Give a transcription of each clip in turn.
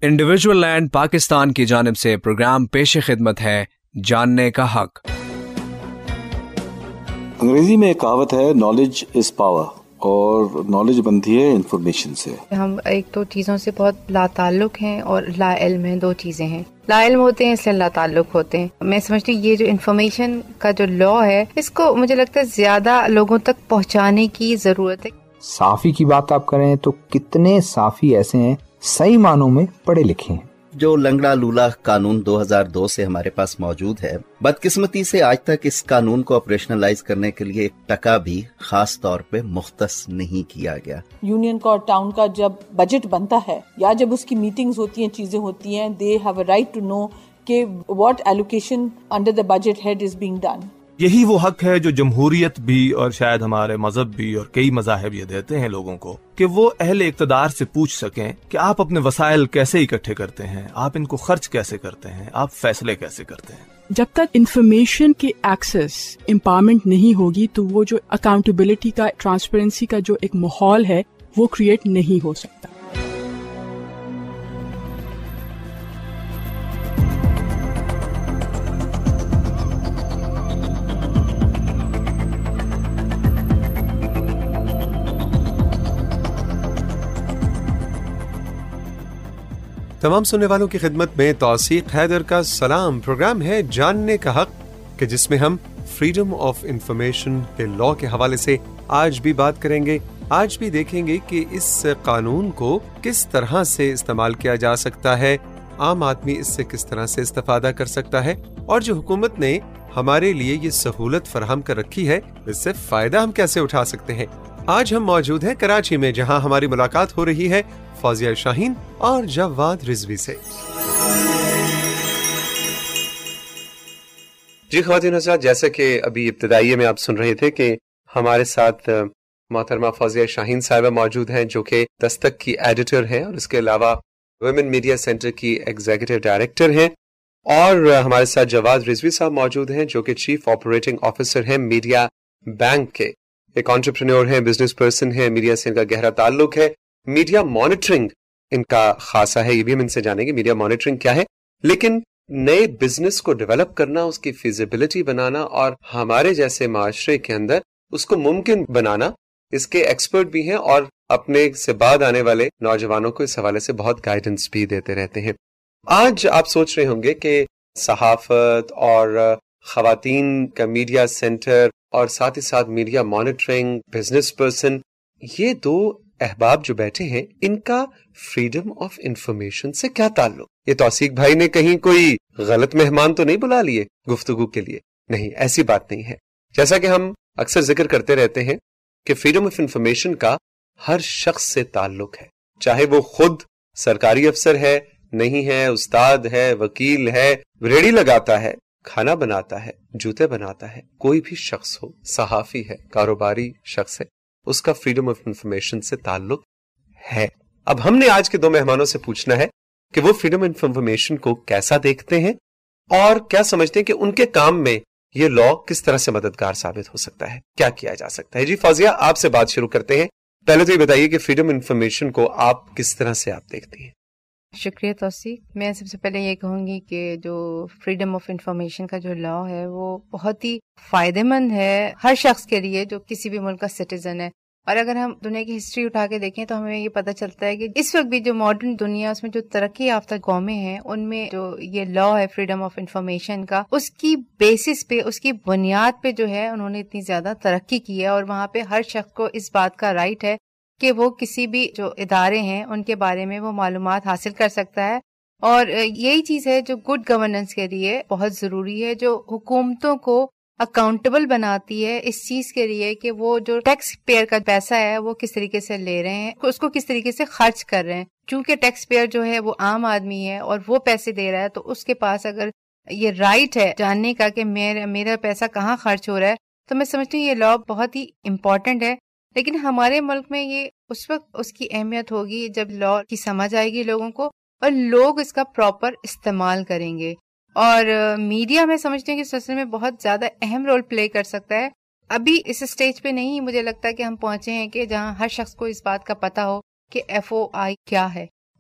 Individual land Pakistan की जानिब से प्रोग्राम पेश खिदमत है जानने का हक। अंग्रेजी में एक कहावत है, नॉलेज इज पावर, और नॉलेज बनती है इंफॉर्मेशन से। हम एक तो चीज़ों से बहुत लाताल्लुक हैं और ला इल्म हैं, दो चीज़ें हैं। ला इल्म होते हैं इसलिए लाताल्लुक होते हैं। मैं समझती हूँ ये जो इन्फॉर्मेशन का जो लॉ है, इसको मुझे लगता है ज़्यादा लोगों तक पहुँचाने की ज़रूरत है। साफ़ी की बात आप करें तो कितने साफ़ी ऐसे हैं सही मानों में पढ़े लिखे हैं। जो लंगड़ा लूला कानून 2002 से हमारे पास मौजूद है, बदकिस्मती से आज तक इस कानून को ऑपरेशनलाइज करने के लिए 1 टका भी खास तौर पे मुख्तस नहीं किया गया। यूनियन का और टाउन का जब बजट बनता है या जब उसकी मीटिंग्स होती हैं, चीजें होती हैं, they have a right to know कि what allocation under the budget head is being done. यही वो हक है जो जमहूरियत भी और शायद हमारे मजहब भी और कई मजाहब ये देते हैं लोगों को, कि वो अहले इक़्तिदार से पूछ सकें कि आप अपने वसाइल कैसे इकट्ठे करते हैं, आप इनको खर्च कैसे करते हैं, आप फैसले कैसे करते हैं। जब तक इंफॉर्मेशन के एक्सेस एम्पावरमेंट नहीं होगी तो वो जो अकाउंटेबिलिटी का, ट्रांसपेरेंसी का जो एक माहौल है वो क्रिएट नहीं हो सकता। तमाम सुनने वालों की खिदमत में तौसीक हैदर का सलाम। प्रोग्राम है जानने का हक, कि जिसमें हम फ्रीडम ऑफ इंफॉर्मेशन के लॉ के हवाले से आज भी बात करेंगे। आज भी देखेंगे कि इस कानून को किस तरह से इस्तेमाल किया जा सकता है, आम आदमी इससे किस तरह से इस्तेफादा कर सकता है, और जो हुकूमत ने हमारे लिए ये सहूलत फराहम कर रखी है, इससे फायदा हम कैसे उठा सकते हैं। आज हम मौजूद हैं कराची में, जहां हमारी मुलाकात हो रही है फौजिया शाहीन और जवाद रिजवी से। जी ख्वातीन हज़रात, जैसे कि अभी इब्तिदाइये में आप सुन रहे थे कि हमारे साथ मोहतरमा फौजिया शाहीन साहिबा मौजूद हैं, जो कि दस्तक की एडिटर हैं और इसके अलावा वुमेन मीडिया सेंटर की एग्जीक्यूटिव डायरेक्टर हैं, और हमारे साथ जवाद रिजवी साहब मौजूद हैं, जो कि चीफ ऑपरेटिंग ऑफिसर हैं मीडिया बैंक के। एक एंटरप्रेन्योर हैं, बिजनेस पर्सन हैं, मीडिया से इनका गहरा ताल्लुक है। मीडिया मॉनिटरिंग इनका खासा है, ये भी हम इनसे जानेंगे मीडिया मॉनिटरिंग क्या है। लेकिन नए बिजनेस को डेवलप करना, उसकी फिजिबिलिटी बनाना और हमारे जैसे माशरे के अंदर उसको मुमकिन बनाना, इसके एक्सपर्ट भी हैं और अपने से बाद आने वाले नौजवानों को इस हवाले से बहुत गाइडेंस भी देते रहते हैं। आज आप सोच रहे होंगे कि सहाफत और खवातीन का मीडिया सेंटर और साथ ही साथ मीडिया मॉनिटरिंग, बिजनेस पर्सन, ये दो अहबाब जो बैठे हैं, इनका फ्रीडम ऑफ इंफॉर्मेशन से क्या ताल्लुक। ये तौसीक भाई ने कहीं कोई गलत मेहमान तो नहीं बुला लिए गुफ्तगू के लिए? नहीं, ऐसी बात नहीं है। जैसा कि हम अक्सर जिक्र करते रहते हैं कि फ्रीडम ऑफ इंफॉर्मेशन का हर शख्स से ताल्लुक है, चाहे वो खुद सरकारी अफसर है, नहीं है, उस्ताद है, वकील है, रेडी लगाता है, खाना बनाता है, जूते बनाता है, कोई भी शख्स हो, सहाफी है, कारोबारी शख्स है, उसका फ्रीडम ऑफ इंफॉर्मेशन से ताल्लुक है। अब हमने आज के दो मेहमानों से पूछना है कि वो फ्रीडम ऑफ इंफॉर्मेशन को कैसा देखते हैं और क्या समझते हैं कि उनके काम में ये लॉ किस तरह से मददगार साबित हो सकता है, क्या किया जा सकता है। जी फौजिया, आपसे बात शुरू करते हैं। पहले तो ये बताइए कि फ्रीडम इंफॉर्मेशन को आप किस तरह से आप देखती हैं। शुक्रिया तौसीक। मैं सबसे पहले ये कहूँगी कि जो फ्रीडम ऑफ इंफॉर्मेशन का जो लॉ है वो बहुत ही फायदेमंद है हर शख्स के लिए जो किसी भी मुल्क का सिटीजन है। और अगर हम दुनिया की हिस्ट्री उठा के देखें तो हमें ये पता चलता है कि इस वक्त भी जो मॉडर्न दुनिया, उसमें जो तरक्की याफ्ता कौमें हैं, उनमें जो ये लॉ है फ्रीडम ऑफ इंफॉर्मेशन का, उसकी बेसिस पे, उसकी बुनियाद पे जो है उन्होंने इतनी ज्यादा तरक्की की है। और वहाँ पे हर शख्स को इस बात का राइट है कि वो किसी भी जो इदारे हैं उनके बारे में वो मालूमात हासिल कर सकता है। और यही चीज है जो गुड गवर्नेंस के लिए बहुत जरूरी है, जो हुकूमतों को अकाउंटेबल बनाती है इस चीज के लिए कि वो जो टैक्स पेयर का पैसा है वो किस तरीके से ले रहे हैं, उसको किस तरीके से खर्च कर रहे हैं। चूंकि टैक्स पेयर जो है वो आम आदमी है और वो पैसे दे रहा है, तो उसके पास अगर ये राइट है जानने का कि मेरा पैसा कहाँ खर्च हो रहा है, तो मैं समझती हूँ ये लॉ बहुत ही इम्पोर्टेंट है। लेकिन हमारे मुल्क में ये उस वक्त उसकी अहमियत होगी जब लॉ की समझ आएगी लोगों को और लोग इसका प्रॉपर इस्तेमाल करेंगे। और मीडिया में समझते हैं कि सिलसिले में बहुत ज्यादा अहम रोल प्ले कर सकता है। अभी इस स्टेज पे नहीं मुझे लगता कि हम पहुंचे हैं कि जहां हर शख्स को इस बात का पता हो कि FOI क्या है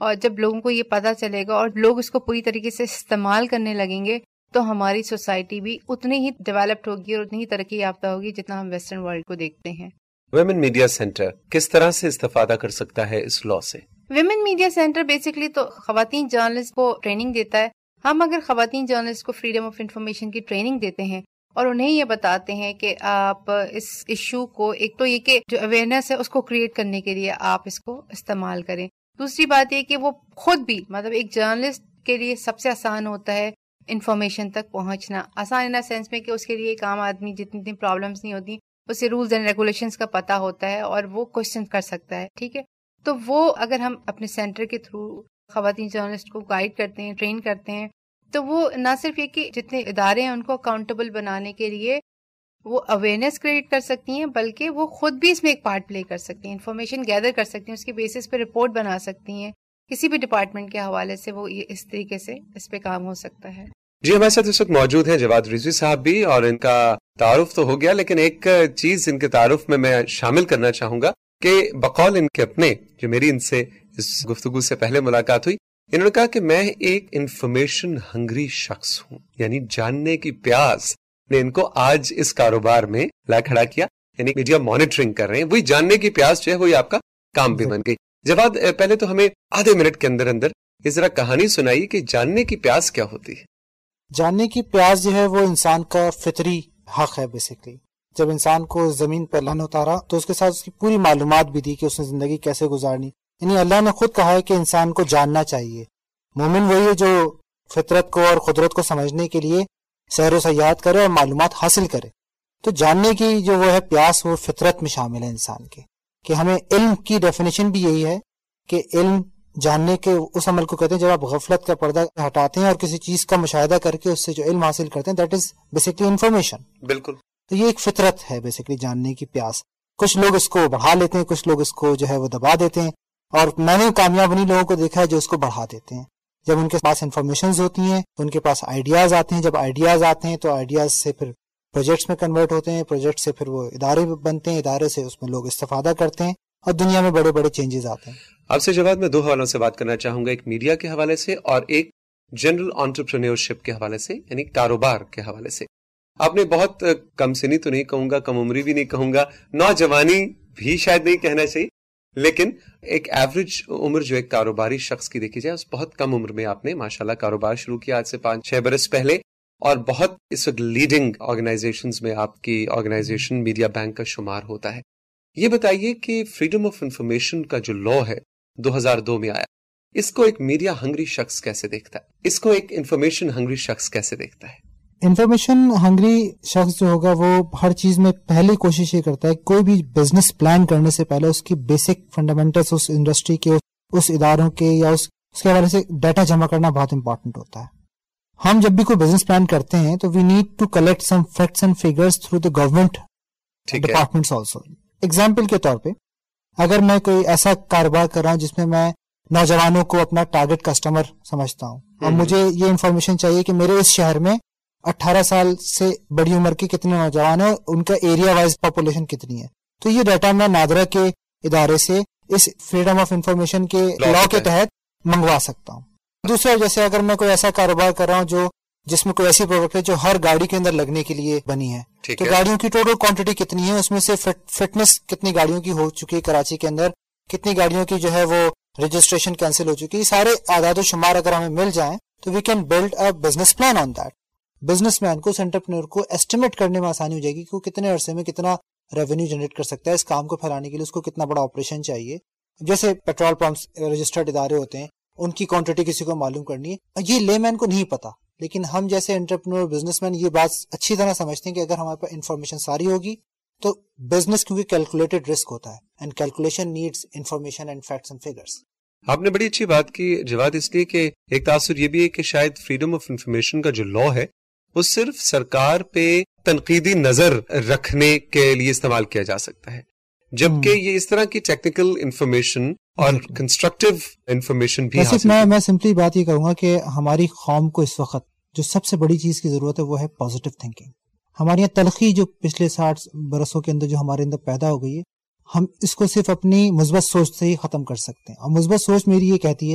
اور جب لوگوں کو یہ پتہ چلے گا اور لوگ اس کو پوری طریقے سے استعمال کرنے لگیں گے تو ہماری سوسائٹی بھی اتنی ہی ڈیولپڈ ہوگی اور اتنی ہی ترقی یافتہ ہوگی جتنا ہم ویسٹرن ورلڈ کو دیکھتے ہیں. ویمن میڈیا سینٹر کس طرح سے استفادہ کر سکتا ہے اس لاء سے؟ ویمن میڈیا سینٹر بیسکلی تو خواتین جرنلسٹ کو ٹریننگ دیتا ہے. ہم اگر خواتین جرنلسٹ کو فریڈم آف انفارمیشن کی ٹریننگ دیتے ہیں اور انہیں یہ بتاتے ہیں کہ آپ اس ایشو کو، ایک تو یہ کہ جو اویئرنیس ہے اس کو کریٹ کرنے کے لیے آپ اس کو استعمال کریں. دوسری بات یہ کہ وہ خود بھی، مطلب ایک جرنلسٹ کے لیے سب سے آسان ہوتا ہے انفارمیشن تک پہنچنا. آسان ان سینس میں کہ اس کے لیے ایک عام آدمی جتنی پرابلمس نہیں ہوتی، اسے رولز اینڈ ریگولیشنز کا پتہ ہوتا ہے اور وہ کوشچن کر سکتا ہے. ٹھیک ہے، تو وہ اگر ہم اپنے سینٹر کے تھرو خواتین جرنلسٹ کو گائیڈ کرتے ہیں، ٹرین کرتے ہیں، تو وہ نہ صرف یہ کہ جتنے ادارے ہیں ان کو اکاؤنٹیبل بنانے کے لیے وہ اویئرنیس کریٹ کر سکتی ہیں، بلکہ وہ خود بھی اس میں ایک پارٹ پلے کر سکتی ہیں، انفارمیشن گیدر کر سکتی ہیں، اس کے بیسس پہ رپورٹ بنا سکتی ہیں. کسی بھی ڈپارٹمنٹ کے حوالے سے وہ اس طریقے سے اس پہ کام ہو سکتا ہے. جی، ہمارے ساتھ اس وقت موجود ہیں جواد رضوی صاحب بھی، اور ان کا تعارف تو ہو گیا، لیکن ایک چیز ان کے تعارف میں شامل کرنا چاہوں گا کہ بقول ان کے اپنے، جو میری ان سے اس گفتگو سے پہلے ملاقات ہوئی، انہوں نے کہا کہ میں ایک انفارمیشن ہنگری شخص ہوں، یعنی جاننے کی پیاس نے ان کو آج اس کاروبار میں لا کھڑا کیا. یعنی میڈیا مانیٹرنگ کر رہے ہیں، وہی جاننے کی پیاس جو ہے وہی آپ کا کام بھی بن گئی. جواد، پہلے تو ہمیں آدھے منٹ کے اندر اندر اس طرح کہانی سنائی کہ جاننے کی پیاس کیا ہوتی ہے. جاننے کی پیاس جو ہے وہ انسان کا فطری حق ہے. بیسکلی جب انسان کو زمین پر اللہ نے اتارا تو اس کے ساتھ اس کی پوری معلومات بھی دی کہ اس نے زندگی کیسے گزارنی. یعنی اللہ نے خود کہا ہے کہ انسان کو جاننا چاہیے. مومن وہی ہے جو فطرت کو اور قدرت کو سمجھنے کے لیے سیر و سیاحت کرے اور معلومات حاصل کرے. تو جاننے کی جو وہ ہے پیاس، وہ فطرت میں شامل ہے انسان کے. کہ ہمیں علم کی ڈیفینیشن بھی یہی ہے کہ علم جاننے کے اس عمل کو کہتے ہیں جب آپ غفلت کا پردہ ہٹاتے ہیں اور کسی چیز کا مشاہدہ کر کے اس سے جو علم حاصل کرتے ہیں، دیٹ از بیسکلی انفارمیشن. بالکل. تو یہ ایک فطرت ہے بیسکلی جاننے کی پیاس. کچھ لوگ اس کو بڑھا لیتے ہیں، کچھ لوگ اس کو جو ہے وہ دبا دیتے ہیں، اور میں نے کامیاب انہیں لوگوں کو دیکھا ہے جو اس کو بڑھا دیتے ہیں. جب ان کے پاس انفارمیشنز ہوتی ہیں تو ان کے پاس آئیڈیاز آتے ہیں. جب آئیڈیاز آتے ہیں تو آئیڈیاز سے پھر پروجیکٹس میں کنورٹ ہوتے ہیں، پروجیکٹ سے پھر وہ ادارے بنتے ہیں، ادارے سے اس میں لوگ استفادہ کرتے ہیں اور دنیا میں بڑے بڑے چینجز آتے ہیں. آپ سے جواد میں دو حوالوں سے بات کرنا چاہوں گا، ایک میڈیا کے حوالے سے اور ایک جنرل انٹرپرینیورشپ کے حوالے سے، یعنی کاروبار کے حوالے سے. آپ نے بہت کم سنی تو نہیں کہوں گا، کم عمری بھی نہیں کہوں گا، نوجوانی بھی شاید نہیں کہنا چاہیے، لیکن ایک ایوریج عمر جو ایک کاروباری شخص کی دیکھی جائے، اس بہت کم عمر میں آپ نے ماشاءاللہ کاروبار شروع کیا، آج سے 5-6 برس پہلے، اور بہت اس وقت لیڈنگ آرگنائزیشنز میں آپ کی آرگنائزیشن میڈیا بینک کا شمار ہوتا ہے. یہ بتائیے کہ فریڈم آف انفارمیشن کا جو لا ہے 2002 میں آیا، اس کو ایک میڈیا ہنگری شخص کیسے دیکھتا ہے؟ اس کو ایک انفارمیشن ہنگری شخص کیسے دیکھتا ہے؟ انفارمیشن ہنگری شخص جو ہوگا وہ ہر چیز میں پہلی کوشش یہ کرتا ہے، کوئی بھی بزنس پلان کرنے سے پہلے اس کی بیسک فنڈامنٹلز اس انڈسٹری کے، اس اداروں کے یا اس کے حوالے سے ڈیٹا جمع کرنا بہت امپورٹنٹ ہوتا ہے. ہم جب بھی کوئی بزنس پلان کرتے ہیں تو we need to collect some facts and figures through the government departments also. Example کے طور پہ اگر میں کوئی ایسا کاروبار کر رہا ہوں جس میں میں نوجوانوں کو اپنا ٹارگٹ کسٹمر سمجھتا ہوں اور مجھے یہ انفارمیشن چاہیے کہ میرے اس شہر میں 18 سال سے بڑی عمر کے کتنے نوجوان ہیں، ان کا ایریا وائز پاپولیشن کتنی ہے، تو یہ ڈیٹا میں نادرا کے ادارے سے اس فریڈم آف انفارمیشن کے لا کے تحت منگوا سکتا ہوں. دوسرا، جیسے اگر میں کوئی ایسا کاروبار کر رہا ہوں جس میں کوئی ایسی پروڈکٹ ہے جو ہر گاڑی کے اندر لگنے کے لیے بنی ہے، تو گاڑیوں کی ٹوٹل کوانٹٹی کتنی ہے، اس میں سے فٹنس کتنی گاڑیوں کی ہو چکی ہے کراچی کے اندر، کتنی گاڑیوں کی جو ہے وہ رجسٹریشن کینسل ہو چکی ہے، سارے اعداد و شمار اگر ہمیں مل جائیں تو we can build a business plan on that. Businessman کو، اس انٹرپرینور کو ایسٹیمیٹ کرنے میں آسانی ہو جائے گی کہ وہ کتنے عرصے میں کتنا ریونیو جنریٹ کر سکتا ہے. اس کام کو پھیلانے کے لیے اس کو کتنا بڑا آپریشن چاہیے. جیسے پیٹرول پمپس رجسٹرڈ ادارے ہوتے ہیں، ان کی کوانٹٹی کسی کو معلوم کرنی ہے، یہ لے مین کو نہیں پتا، لیکن ہم جیسے انٹرپرینور بزنس مین یہ بات اچھی طرح سمجھتے ہیں کہ اگر ہمارے پاس انفارمیشن ساری ہوگی تو بزنس کیونکہ کیلکولیٹڈ رسک ہوتا ہے، and calculation needs information and facts and figures. آپ نے بڑی اچھی بات کی جواد، اس لیے کہ ایک تاثر یہ بھی ہے کہ شاید فریڈم آف انفارمیشن کا جو لا ہے وہ صرف سرکار پہ تنقیدی نظر رکھنے کے لیے استعمال کیا جا سکتا ہے، جبکہ یہ اس طرح کی ٹیکنیکل انفارمیشن اور کنسٹرکٹیو انفارمیشن بھی حاصل. میں سمپلی بات یہ کروں گا کہ ہماری قوم کو اس وقت جو سب سے بڑی چیز کی ضرورت ہے وہ ہے پازیٹیو تھنکنگ. ہماری یہاں تلخی جو پچھلے 60 برسوں کے اندر جو ہمارے اندر پیدا ہو گئی ہے، ہم اس کو صرف اپنی مثبت سوچ سے ہی ختم کر سکتے ہیں. اور مثبت سوچ میری یہ کہتی ہے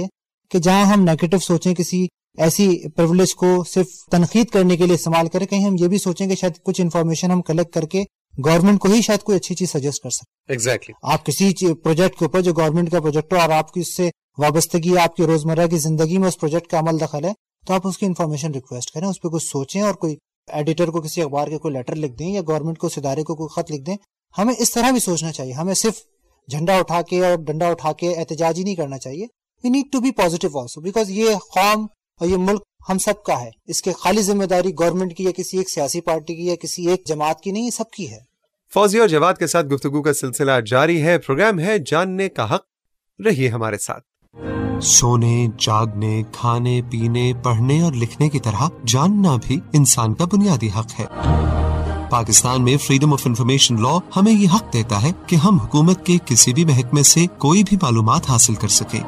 کہ جہاں ہم نیگیٹو سوچیں, کسی ایسی پرولیج کو صرف تنقید کرنے کے لیے استعمال کریں, کہیں ہم یہ بھی سوچیں کہ شاید کچھ انفارمیشن ہم کلیکٹ کر کے گورنمنٹ کو ہی شاید کوئی اچھی چیز سجیسٹ کر سکیں. ایگزیکٹلی آپ کسی پروجیکٹ کے اوپر جو گورنمنٹ کا پروجیکٹ ہو اور آپ کی اس سے وابستگی ہے, آپ کی روزمرہ کی زندگی میں اس پروجیکٹ کا عمل دخل ہے, تو آپ اس کی انفارمیشن ریکویسٹ کریں, اس پہ کچھ سوچیں اور کوئی ایڈیٹر کو کسی اخبار کے کوئی لیٹر لکھ دیں یا گورنمنٹ کو اس ادارے کو کوئی خط لکھ دیں. ہمیں اس طرح بھی سوچنا چاہیے, ہمیں صرف جھنڈا اٹھا کے اور ڈنڈا اٹھا کے احتجاج ہی نہیں کرنا چاہیے. We need to be positive also, because یہ قوم اور یہ ملک ہم سب کا ہے. اس کے خالی ذمہ داری گورنمنٹ کی یا کسی ایک سیاسی پارٹی کی یا کسی ایک جماعت کی نہیں, یہ سب کی ہے. فوزیہ اور جواد کے ساتھ گفتگو کا سلسلہ جاری ہے. پروگرام ہے جاننے کا حق, رہیے ہمارے ساتھ. سونے, جاگنے, کھانے, پینے, پڑھنے اور لکھنے کی طرح جاننا بھی انسان کا بنیادی حق ہے. پاکستان میں فریڈم آف انفارمیشن لا ہمیں یہ حق دیتا ہے کہ ہم حکومت کے کسی بھی محکمے سے کوئی بھی معلومات حاصل کر سکیں.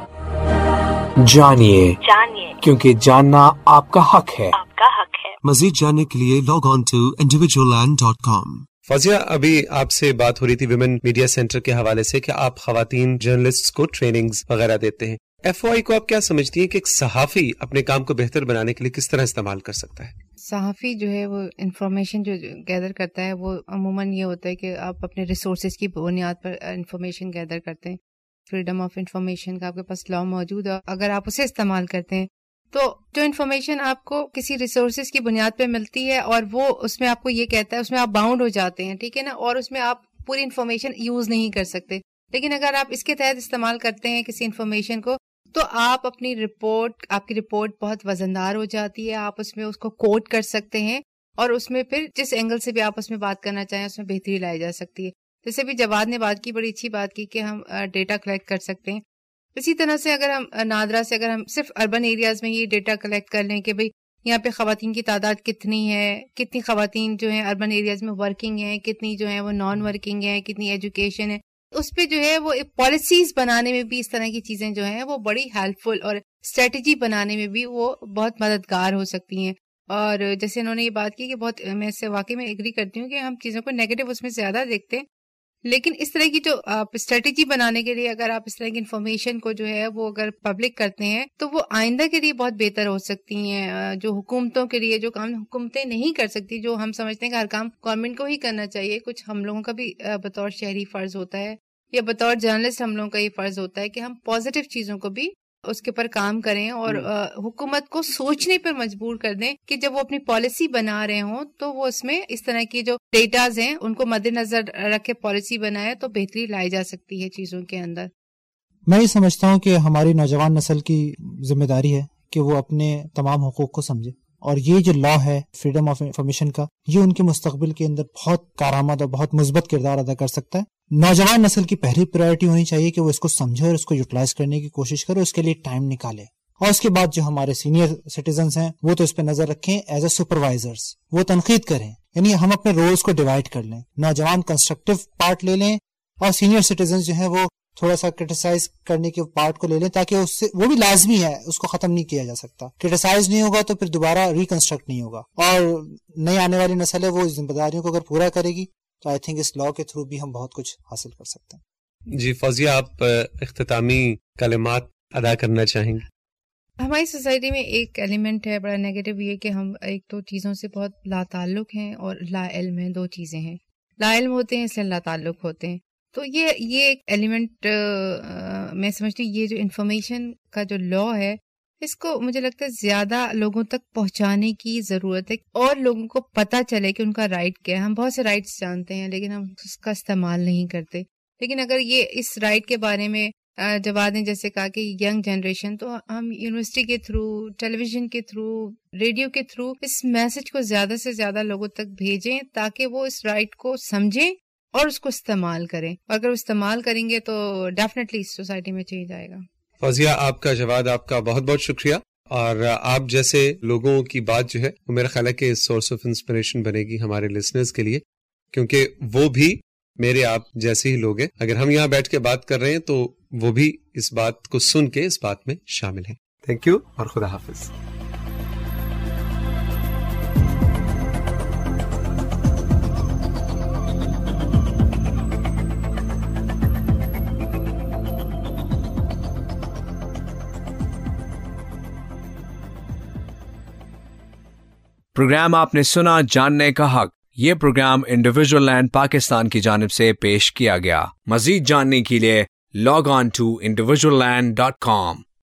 جانیے کیونکہ جاننا آپ کا حق ہے. مزید جاننے کے لیے log on to individualland.com. Fauzia, ابھی آپ سے بات ہو رہی تھی ویمن میڈیا سینٹر کے حوالے سے کہ آپ خواتین جرنلسٹ کو ٹریننگز وغیرہ دیتے ہیں. FOI کو آپ کیا سمجھتی ہیں کہ ایک صحافی اپنے کام کو بہتر بنانے کے لیے کس طرح استعمال کر سکتا ہے؟ صحافی جو ہے وہ انفارمیشن جو گیدر کرتا ہے وہ عموماً یہ ہوتا ہے کہ آپ اپنے ریسورسز کی بنیاد پر انفارمیشن گیدر کرتے ہیں. فریڈم آف انفارمیشن کا آپ کے پاس لا موجود ہے, اگر آپ اسے استعمال کرتے ہیں تو جو انفارمیشن آپ کو کسی ریسورسز کی بنیاد پہ ملتی ہے اور وہ اس میں آپ کو یہ کہتا ہے, اس میں آپ باؤنڈ ہو جاتے ہیں, ٹھیک ہے نا, اور اس میں آپ پوری انفارمیشن یوز نہیں کر سکتے. لیکن اگر آپ اس کے تحت استعمال کرتے ہیں کسی انفارمیشن کو تو آپ اپنی رپورٹ, آپ کی رپورٹ بہت وزندار ہو جاتی ہے. آپ اس میں اس کو کوٹ کر سکتے ہیں اور اس میں پھر جس اینگل سے بھی آپ اس میں بات کرنا چاہیں اس میں بہتری لائی جا سکتی ہے. جیسے بھی جواد نے بات کی, بڑی اچھی بات کی کہ ہم ڈیٹا کلیکٹ کر سکتے ہیں. اسی طرح سے اگر ہم نادرا سے اگر ہم صرف اربن ایریاز میں یہ ڈیٹا کلیکٹ کر لیں کہ بھئی یہاں پہ خواتین کی تعداد کتنی ہے, کتنی خواتین جو ہیں اربن ایریاز میں ورکنگ ہیں, کتنی جو ہیں وہ نان ورکنگ ہیں, کتنی ایجوکیشن ہے, اس پہ جو ہے وہ پالیسیز بنانے میں بھی اس طرح کی چیزیں جو ہیں وہ بڑی ہیلپ فل اور اسٹریٹجی بنانے میں بھی وہ بہت مددگار ہو سکتی ہیں. اور جیسے انہوں نے یہ بات کی کہ بہت میں اس سے واقعی میں ایگری کرتی ہوں کہ ہم چیزوں کو نیگیٹو اس میں زیادہ دیکھتے ہیں, لیکن اس طرح کی جو آپ اسٹریٹجی بنانے کے لیے اگر آپ اس طرح کی انفارمیشن کو جو ہے وہ اگر پبلک کرتے ہیں تو وہ آئندہ کے لیے بہت بہتر ہو سکتی ہیں. جو حکومتوں کے لیے جو کام حکومتیں نہیں کر سکتی, جو ہم سمجھتے ہیں کہ ہر کام گورنمنٹ کو ہی کرنا چاہیے, کچھ ہم لوگوں کا بھی بطور شہری فرض ہوتا ہے یا بطور جرنلسٹ ہم لوگوں کا یہ فرض ہوتا ہے کہ ہم پازیٹیو چیزوں کو بھی اس کے پر کام کریں اور حکومت کو سوچنے پر مجبور کر دیں کہ جب وہ اپنی پالیسی بنا رہے ہوں تو وہ اس میں اس طرح کی جو ڈیٹاز ہیں ان کو مد نظر رکھ کے پالیسی بنائے تو بہتری لائی جا سکتی ہے چیزوں کے اندر. میں یہ سمجھتا ہوں کہ ہماری نوجوان نسل کی ذمہ داری ہے کہ وہ اپنے تمام حقوق کو سمجھے, اور یہ جو لا ہے فریڈم آف انفارمیشن کا, یہ ان کے مستقبل کے اندر بہت کارآمد اور بہت مثبت کردار ادا کر سکتا ہے. نوجوان نسل کی پہلی پرائرٹی ہونی چاہیے کہ وہ اس کو سمجھے اور اس کو یوٹیلائز کرنے کی کوشش کرے, اس کے لیے ٹائم نکالے. اور اس کے بعد جو ہمارے سینئر سٹیزنز ہیں وہ تو اس پہ نظر رکھیں ایز اے سپروائزرز, وہ تنقید کریں, یعنی ہم اپنے رولز کو ڈیوائڈ کر لیں. نوجوان کنسٹرکٹیو پارٹ لے لیں اور سینئر سٹیزنز جو ہیں وہ تھوڑا سا کرٹیسائز کرنے کے پارٹ کو لے لیں, تاکہ اس سے وہ بھی لازمی ہے, اس کو ختم نہیں کیا جا سکتا. کرٹیسائز نہیں ہوگا تو پھر دوبارہ ریکنسٹرکٹ نہیں ہوگا, اور نئی آنے والی نسل ہے وہ ذمہ داریوں کو اگر پورا کرے گی تو آئی تھنک اس لا کے تھرو بھی ہم بہت کچھ حاصل کر سکتے ہیں. جی فوزیہ, آپ اختتامی کلمات ادا کرنا چاہیں گے؟ ہماری سوسائٹی میں ایک ایلیمنٹ ہے بڑا نیگیٹو, یہ کہ ہم ایک تو چیزوں سے بہت لا تعلق ہیں اور لا علم ہیں, دو چیزیں ہیں. لا علم ہوتے ہیں اس لیے لا تعلق ہوتے ہیں. تو یہ ایک ایلیمنٹ میں سمجھتی ہوں, یہ جو انفارمیشن کا جو لا ہے اس کو مجھے لگتا ہے زیادہ لوگوں تک پہنچانے کی ضرورت ہے, اور لوگوں کو پتہ چلے کہ ان کا رائٹ کیا ہے. ہم بہت سے رائٹس جانتے ہیں لیکن ہم اس کا استعمال نہیں کرتے. لیکن اگر یہ اس رائٹ کے بارے میں جواد نے جیسے کہا کہ ینگ جنریشن, تو ہم یونیورسٹی کے تھرو, ٹیلی ویژن کے تھرو, ریڈیو کے تھرو اس میسج کو زیادہ سے زیادہ لوگوں تک بھیجیں تاکہ وہ اس رائٹ کو سمجھیں اور اس کو استعمال کریں. اور اگر وہ استعمال کریں گے تو ڈیفینیٹلی اس سوسائٹی میں چینج آئے گا. فوزیہ, آپ کا, جواد آپ کا بہت بہت شکریہ. اور آپ جیسے لوگوں کی بات جو ہے وہ میرا خیال ہے کہ سورس آف انسپریشن بنے گی ہمارے لسنرز کے لیے, کیونکہ وہ بھی میرے آپ جیسے ہی لوگ ہیں. اگر ہم یہاں بیٹھ کے بات کر رہے ہیں تو وہ بھی اس بات کو سن کے اس بات میں شامل ہیں. تھینک یو اور خدا حافظ. प्रोग्राम आपने सुना जानने का हक। ये प्रोग्राम इंडिविजुअल लैंड पाकिस्तान की जानिब से पेश किया गया। मजीद जानने के लिए लॉग ऑन टू individualland.com।